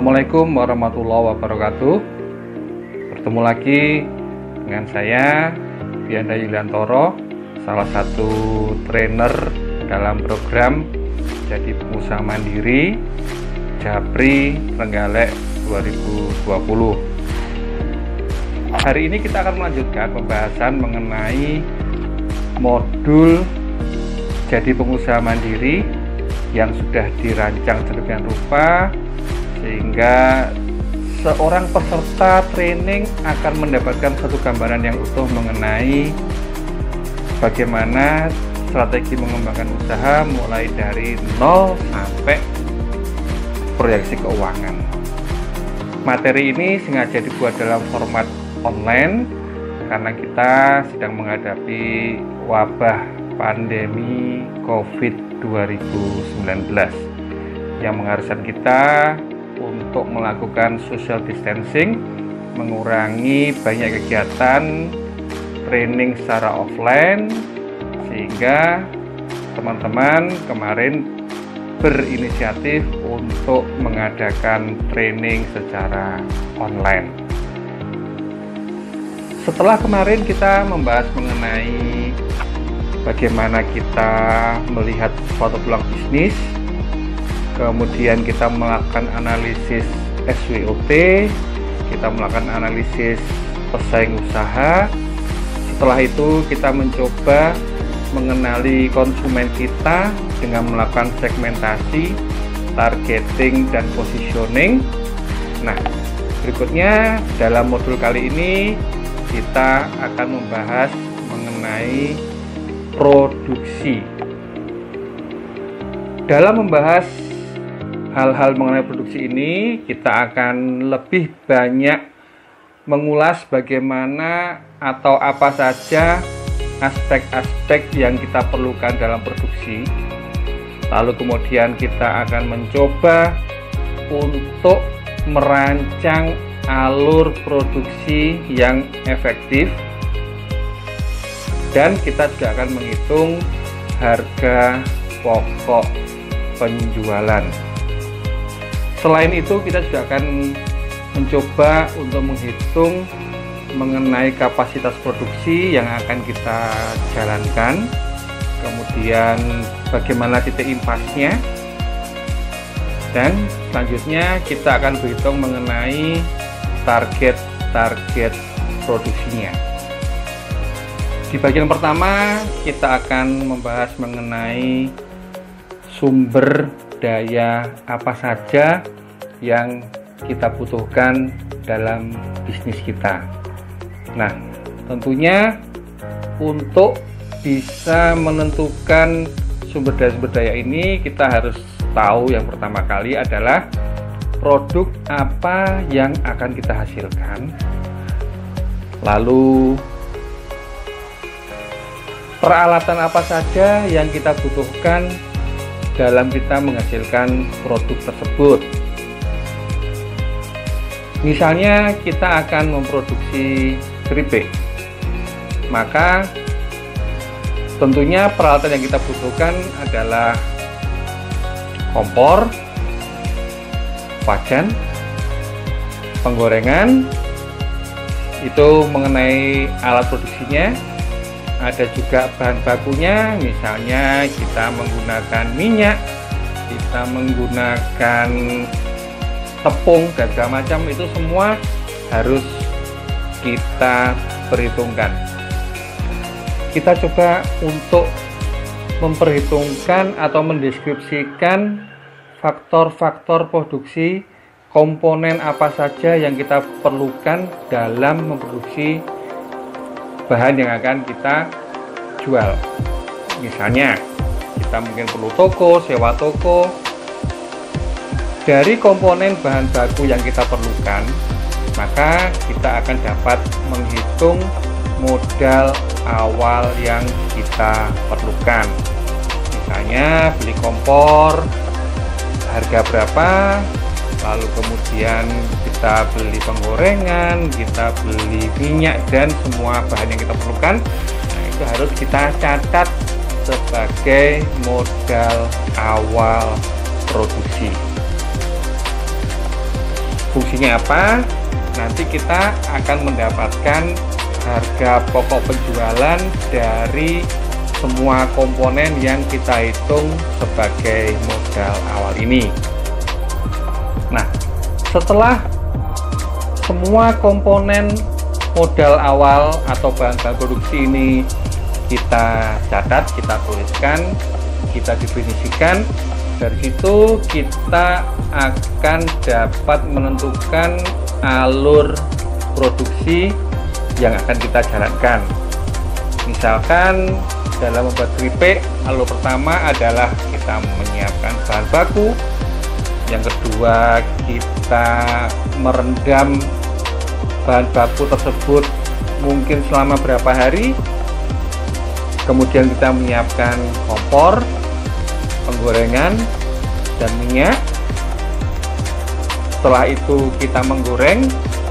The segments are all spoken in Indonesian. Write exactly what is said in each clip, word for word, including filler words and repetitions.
Assalamualaikum warahmatullahi wabarakatuh. Bertemu lagi dengan saya Bianda Yuliantoro, salah satu trainer dalam program Jadi Pengusaha Mandiri Japri Trenggalek dua ribu dua puluh. Hari ini kita akan melanjutkan pembahasan mengenai modul Jadi Pengusaha Mandiri yang sudah dirancang sedemikian rupa sehingga seorang peserta training akan mendapatkan satu gambaran yang utuh mengenai bagaimana strategi mengembangkan usaha mulai dari nol sampai proyeksi keuangan. Materi ini sengaja dibuat dalam format online karena kita sedang menghadapi wabah pandemi covid dua ribu sembilan belas yang mengharuskan kita untuk melakukan social distancing, mengurangi banyak kegiatan training secara offline, sehingga teman-teman kemarin berinisiatif untuk mengadakan training secara online. Setelah kemarin kita membahas mengenai bagaimana kita melihat suatu peluang bisnis, kemudian kita melakukan analisis S W O T, kita melakukan analisis pesaing usaha. Setelah itu kita mencoba mengenali konsumen kita dengan melakukan segmentasi, targeting, dan positioning. Nah, berikutnya dalam modul kali ini kita akan membahas mengenai produksi. Dalam membahas hal-hal mengenai produksi ini, kita akan lebih banyak mengulas bagaimana atau apa saja aspek-aspek yang kita perlukan dalam produksi. Lalu kemudian kita akan mencoba untuk merancang alur produksi yang efektif, dan kita juga akan menghitung harga pokok penjualan. Selain itu, kita juga akan mencoba untuk menghitung mengenai kapasitas produksi yang akan kita jalankan, kemudian bagaimana titik impasnya, dan selanjutnya kita akan berhitung mengenai target-target produksinya. Di bagian pertama, kita akan membahas mengenai sumber daya apa saja yang kita butuhkan dalam bisnis kita. Nah, tentunya untuk bisa menentukan sumber daya-sumber daya ini, kita harus tahu yang pertama kali adalah produk apa yang akan kita hasilkan, lalu peralatan apa saja yang kita butuhkan dalam kita menghasilkan produk tersebut. Misalnya kita akan memproduksi keripik, maka tentunya peralatan yang kita butuhkan adalah kompor, wajan, penggorengan. Itu mengenai alat produksinya. Ada juga bahan bakunya, misalnya kita menggunakan minyak, kita menggunakan tepung, dan segala macam. Itu semua harus kita perhitungkan. Kita coba untuk memperhitungkan atau mendeskripsikan faktor-faktor produksi, komponen apa saja yang kita perlukan dalam memproduksi bahan yang akan kita jual. Misalnya kita mungkin perlu toko, sewa toko. Dari komponen bahan baku yang kita perlukan, maka kita akan dapat menghitung modal awal yang kita perlukan. Misalnya beli kompor, harga berapa, lalu kemudian kita beli penggorengan, kita beli minyak, dan semua bahan yang kita perlukan. Nah, itu harus kita catat sebagai modal awal produksi. Fungsinya apa? Nanti kita akan mendapatkan harga pokok penjualan dari semua komponen yang kita hitung sebagai modal awal ini. Nah, setelah semua komponen modal awal atau bahan-bahan produksi ini kita catat, kita tuliskan, kita definisikan, dari situ kita akan dapat menentukan alur produksi yang akan kita jalankan. Misalkan dalam membuat keripik, alur pertama adalah kita menyiapkan bahan baku, yang kedua kita merendam bahan baku tersebut mungkin selama berapa hari, kemudian kita menyiapkan kompor, penggorengan, dan minyak. Setelah itu kita menggoreng,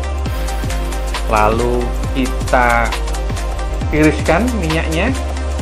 lalu kita tiriskan minyaknya,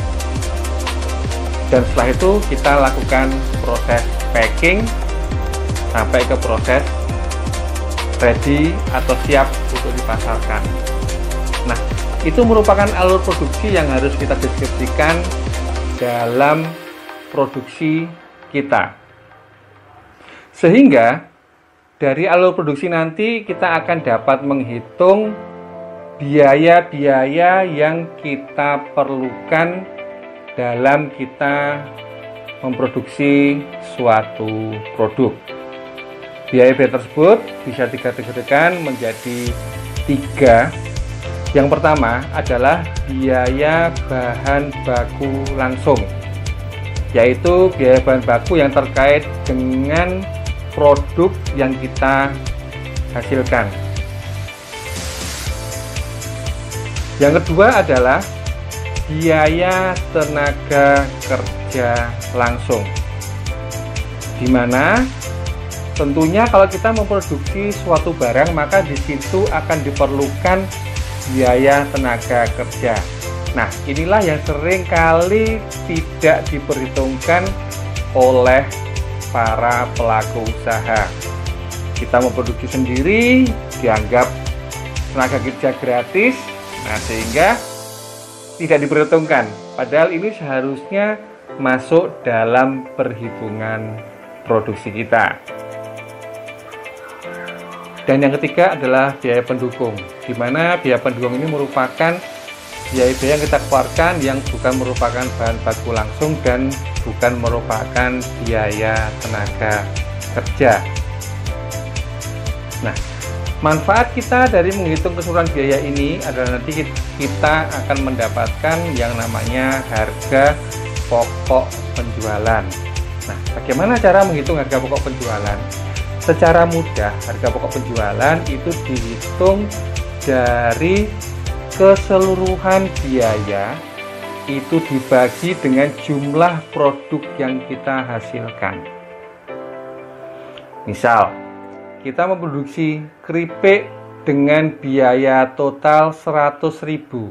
dan setelah itu kita lakukan proses packing sampai ke proses ready atau siap untuk dipasarkan. Nah, itu merupakan alur produksi yang harus kita deskripsikan dalam produksi kita, sehingga dari alur produksi nanti kita akan dapat menghitung biaya-biaya yang kita perlukan dalam kita memproduksi suatu produk. Biaya-biaya tersebut bisa dikategorikan menjadi tiga. Yang pertama adalah biaya bahan baku langsung, yaitu biaya bahan baku yang terkait dengan produk yang kita hasilkan. Yang kedua adalah biaya tenaga kerja langsung, di mana tentunya kalau kita memproduksi suatu barang maka di situ akan diperlukan biaya tenaga kerja. Nah, inilah yang sering kali tidak diperhitungkan oleh para pelaku usaha. Kita memproduksi sendiri dianggap tenaga kerja gratis, nah sehingga tidak diperhitungkan. Padahal ini seharusnya masuk dalam perhitungan produksi kita. Dan yang ketiga adalah biaya pendukung, di mana biaya pendukung ini merupakan biaya-biaya yang kita keluarkan yang bukan merupakan bahan baku langsung dan bukan merupakan biaya tenaga kerja. Nah, manfaat kita dari menghitung keseluruhan biaya ini adalah nanti kita akan mendapatkan yang namanya harga pokok penjualan. Nah, bagaimana cara menghitung harga pokok penjualan? Secara mudah, harga pokok penjualan itu dihitung dari keseluruhan biaya itu dibagi dengan jumlah produk yang kita hasilkan. Misal, kita memproduksi keripik dengan biaya total seratus ribu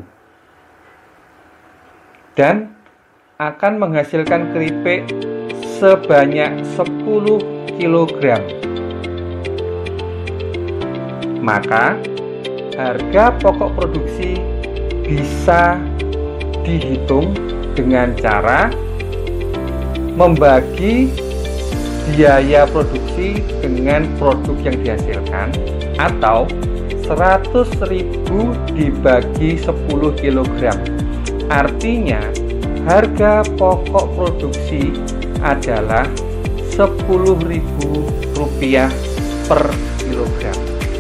dan akan menghasilkan keripik sebanyak sepuluh kilogram. Maka harga pokok produksi bisa dihitung dengan cara membagi biaya produksi dengan produk yang dihasilkan, atau seratus ribu dibagi sepuluh kilogram. Artinya harga pokok produksi adalah sepuluh ribu rupiah per kilogram.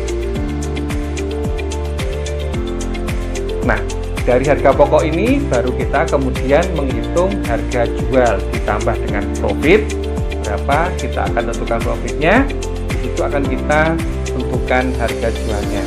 Nah, dari harga pokok ini baru kita kemudian menghitung harga jual ditambah dengan profit. Berapa kita akan tentukan profitnya, di situ akan kita tentukan harga jualnya.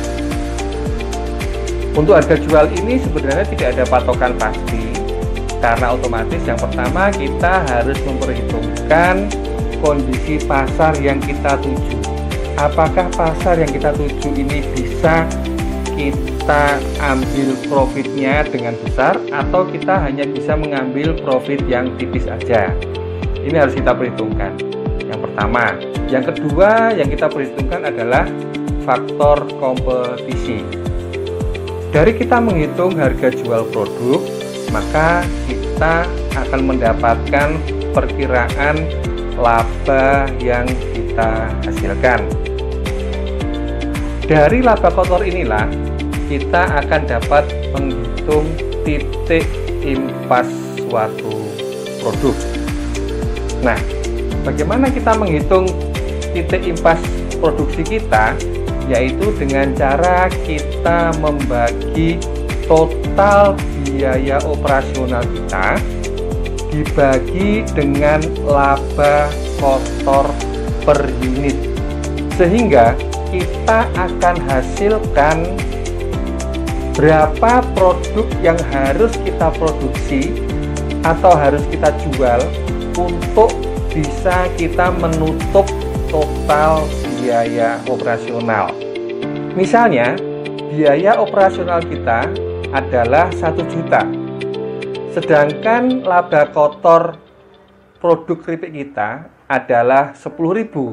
Untuk harga jual ini sebenarnya tidak ada patokan pasti, karena otomatis yang pertama kita harus memperhitungkan kondisi pasar yang kita tuju. Apakah pasar yang kita tuju ini bisa kita ambil profitnya dengan besar, atau kita hanya bisa mengambil profit yang tipis aja? Ini harus kita perhitungkan. Yang pertama, yang kedua yang kita perhitungkan adalah faktor kompetisi. Dari kita menghitung harga jual produk, maka kita akan mendapatkan perkiraan laba yang kita hasilkan. Dari laba kotor inilah kita akan dapat menghitung titik impas suatu produk. Nah, bagaimana kita menghitung titik impas produksi kita? Yaitu dengan cara kita membagi total biaya operasional kita dibagi dengan laba kotor per unit, sehingga kita akan hasilkan berapa produk yang harus kita produksi atau harus kita jual untuk bisa kita menutup total biaya operasional. Misalnya, biaya operasional kita adalah satu juta, sedangkan laba kotor produk keripik kita adalah sepuluh ribu.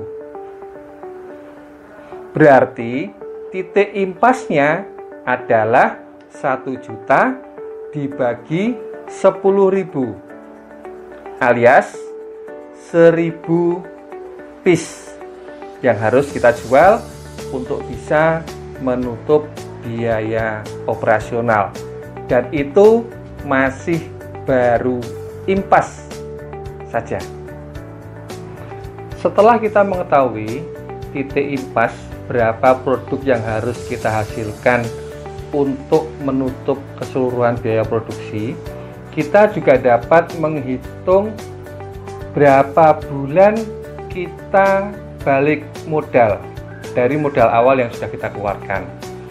Berarti titik impasnya adalah satu juta dibagi sepuluh ribu, alias seribu piece yang harus kita jual untuk bisa menutup biaya operasional, dan itu masih baru impas saja. Setelah kita mengetahui titik impas berapa produk yang harus kita hasilkan untuk menutup keseluruhan biaya produksi, kita juga dapat menghitung berapa bulan kita balik modal dari modal awal yang sudah kita keluarkan.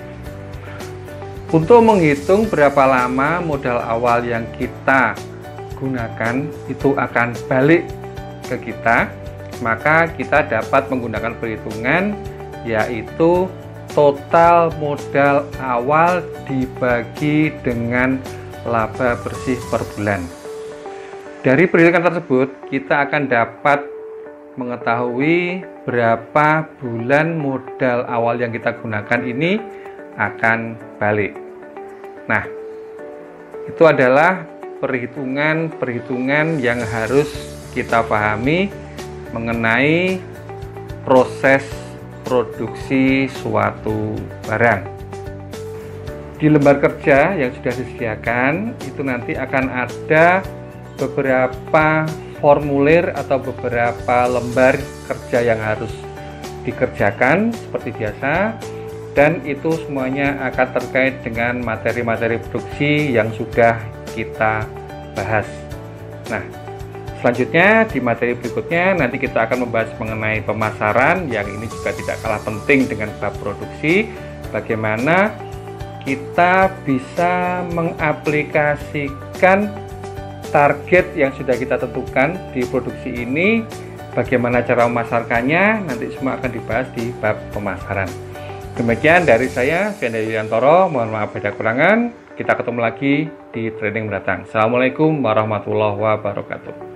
Untuk menghitung berapa lama modal awal yang kita gunakan itu akan balik ke kita, maka kita dapat menggunakan perhitungan yaitu total modal awal dibagi dengan laba bersih per bulan. Dari perhitungan tersebut kita akan dapat mengetahui berapa bulan modal awal yang kita gunakan ini akan balik. Nah, itu adalah perhitungan-perhitungan yang harus kita pahami mengenai proses produksi suatu barang. Di lembar kerja yang sudah disediakan itu nanti akan ada beberapa formulir atau beberapa lembar kerja yang harus dikerjakan seperti biasa, dan itu semuanya akan terkait dengan materi-materi produksi yang sudah kita bahas. Nah, selanjutnya di materi berikutnya nanti kita akan membahas mengenai pemasaran, yang ini juga tidak kalah penting dengan bab produksi. Bagaimana kita bisa mengaplikasikan target yang sudah kita tentukan di produksi ini, bagaimana cara memasarkannya, nanti semua akan dibahas di bab pemasaran. Demikian dari saya, Fenda Yuliantoro. Mohon maaf ada kekurangan. Kita ketemu lagi di training mendatang. Assalamualaikum warahmatullahi wabarakatuh.